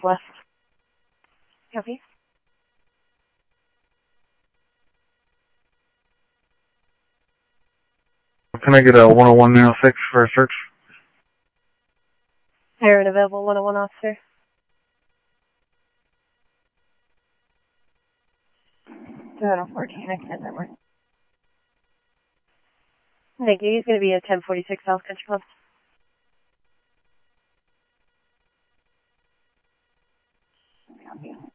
Northwest. Copy. Can I get a 101 now 6 for a search? Siren available, 101 officer. 214, I can't that one. Thank you. He's going to be at 1046 South Country Club. Copy.